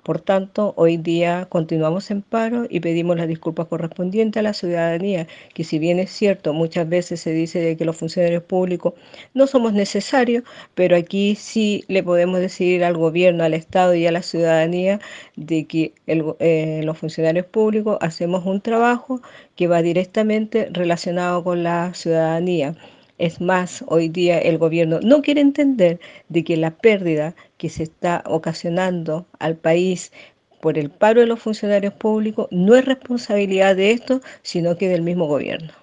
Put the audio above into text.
Por tanto, hoy día continuamos en paro y pedimos las disculpas correspondientes a la ciudadanía, que si bien es cierto, muchas veces se dice de que los funcionarios públicos no somos necesarios, pero aquí sí le podemos decir al gobierno, al Estado y a la ciudadanía de que los funcionarios públicos hacemos un trabajo que va directamente relacionado con la ciudadanía. Es más, hoy día el gobierno no quiere entender de que la pérdida que se está ocasionando al país por el paro de los funcionarios públicos no es responsabilidad de esto, sino que del mismo gobierno.